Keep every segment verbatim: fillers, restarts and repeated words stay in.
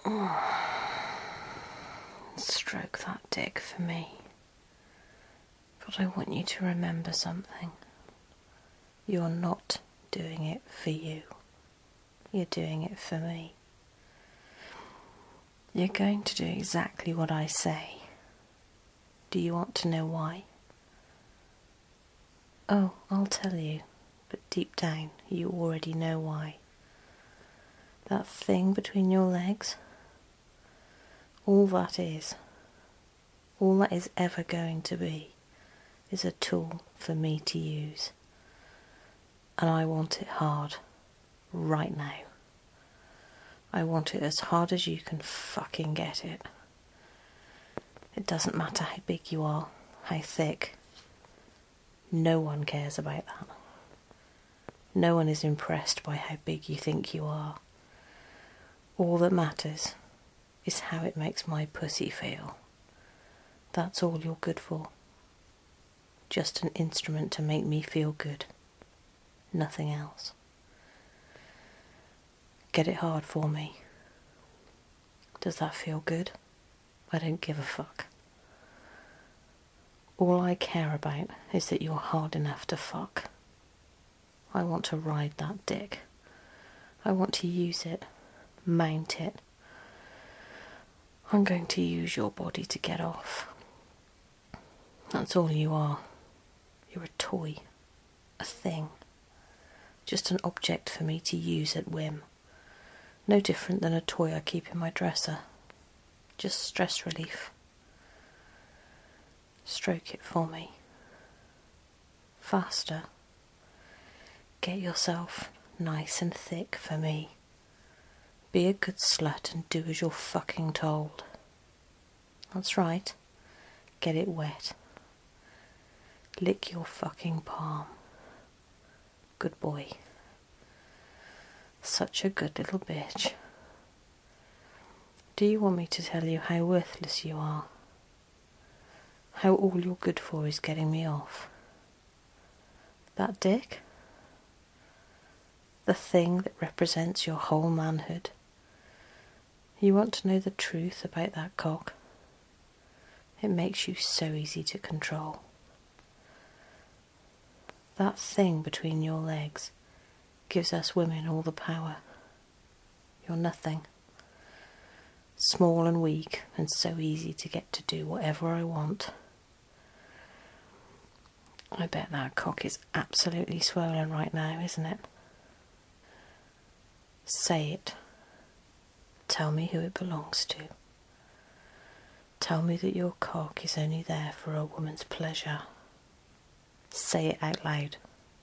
Stroke that dick for me. But I want you to remember something. You're not doing it for you. You're doing it for me. You're going to do exactly what I say. Do you want to know why? Oh, I'll tell you, but deep down you already know why. That thing between your legs, all that is, all that is ever going to be, is a tool for me to use. And I want it hard, right now. I want it as hard as you can fucking get it. It doesn't matter how big you are, how thick. No one cares about that. No one is impressed by how big you think you are. All that matters is how it makes my pussy feel. That's all you're good for. Just an instrument to make me feel good. Nothing else. Get it hard for me. Does that feel good? I don't give a fuck. All I care about is that you're hard enough to fuck. I want to ride that dick. I want to use it, mount it. I'm going to use your body to get off. That's all you are. You're a toy, a thing, just an object for me to use at whim. No different than a toy I keep in my dresser. Just stress relief. Stroke it for me. Faster. Get yourself nice and thick for me. Be a good slut and do as you're fucking told. That's right. Get it wet. Lick your fucking palm. Good boy. Such a good little bitch. Do you want me to tell you how worthless you are? How all you're good for is getting me off? That dick? The thing that represents your whole manhood? You want to know the truth about that cock? It makes you so easy to control. That thing between your legs gives us women all the power. You're nothing. Small and weak and so easy to get to do whatever I want. I bet that cock is absolutely swollen right now, isn't it? Say it. Tell me who it belongs to. Tell me that your cock is only there for a woman's pleasure. Say it out loud.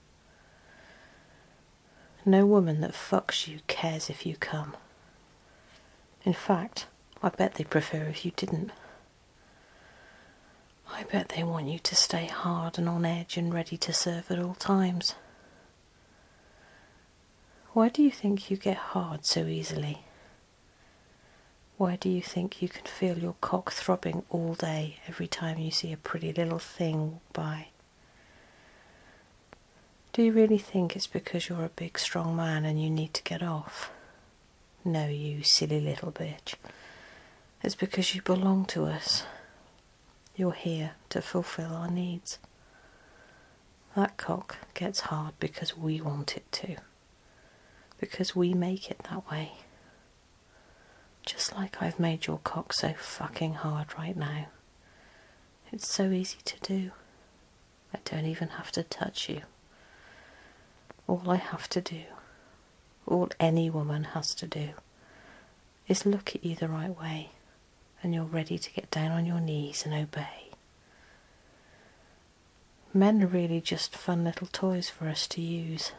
No woman that fucks you cares if you come. In fact, I bet they prefer if you didn't. I bet they want you to stay hard and on edge and ready to serve at all times. Why do you think you get hard so easily? Why do you think you can feel your cock throbbing all day every time you see a pretty little thing walk by? Do you really think it's because you're a big strong man and you need to get off? No, you silly little bitch. It's because you belong to us. You're here to fulfill our needs. That cock gets hard because we want it to. Because we make it that way. Just like I've made your cock so fucking hard right now. It's so easy to do. I don't even have to touch you. All I have to do, all any woman has to do, is look at you the right way, and you're ready to get down on your knees and obey. Men are really just fun little toys for us to use.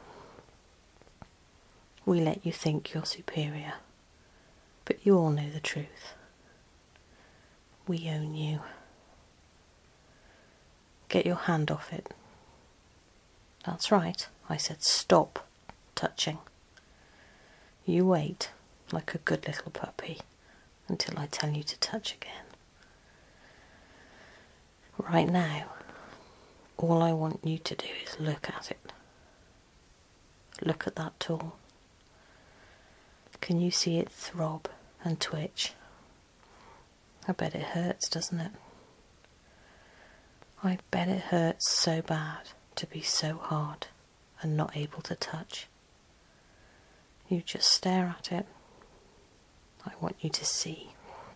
We let you think you're superior, but you all know the truth. We own you. Get your hand off it. That's right, I said stop touching. You wait, like a good little puppy, until I tell you to touch again. Right now, all I want you to do is look at it. Look at that tool. Can you see it throb and twitch. I bet it hurts, doesn't it? I bet it hurts so bad to be so hard and not able to touch. You just stare at it. I want you to see.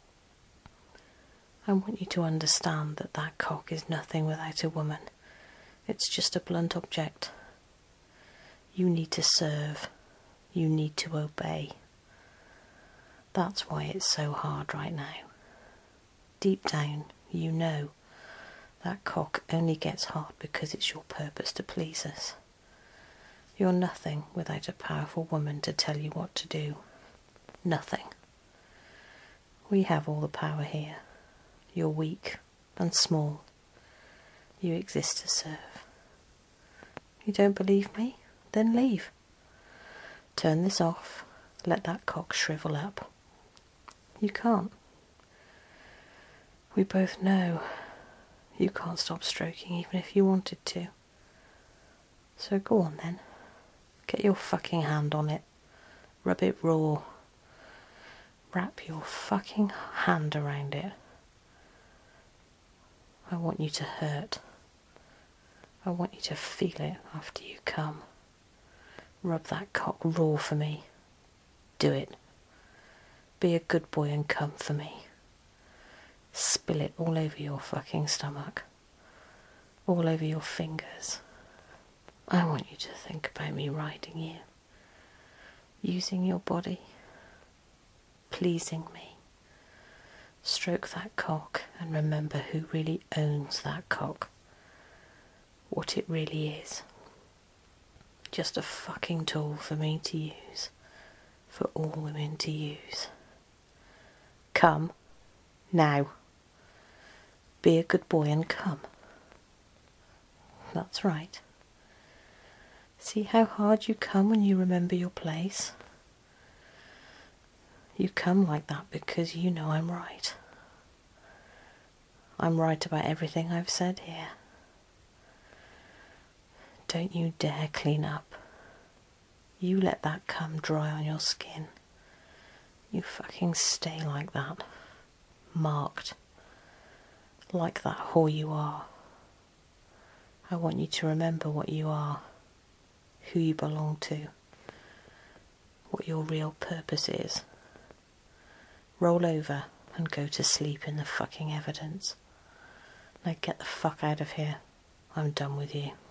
I want you to understand that that cock is nothing without a woman. It's just a blunt object. You need to serve. You need to obey. That's why it's so hard right now. Deep down, you know that cock only gets hard because it's your purpose to please us. You're nothing without a powerful woman to tell you what to do. Nothing. We have all the power here. You're weak and small. You exist to serve. You don't believe me? Then leave. Turn this off. Let that cock shrivel up. You can't. We both know you can't stop stroking even if you wanted to. So go on then. Get your fucking hand on it. Rub it raw. Wrap your fucking hand around it. I want you to hurt. I want you to feel it after you come. Rub that cock raw for me. Do it. Be a good boy and come for me. Spill it all over your fucking stomach. All over your fingers. I want you to think about me riding you. Using your body. Pleasing me. Stroke that cock and remember who really owns that cock. What it really is. Just a fucking tool for me to use. For all women to use. Come. Now. Be a good boy and come. That's right. See how hard you come when you remember your place? You come like that because you know I'm right. I'm right about everything I've said here. Don't you dare clean up. You let that cum dry on your skin. You fucking stay like that. Marked. Like that whore you are. I want you to remember what you are. Who you belong to. What your real purpose is. Roll over and go to sleep in the fucking evidence. Now get the fuck out of here. I'm done with you.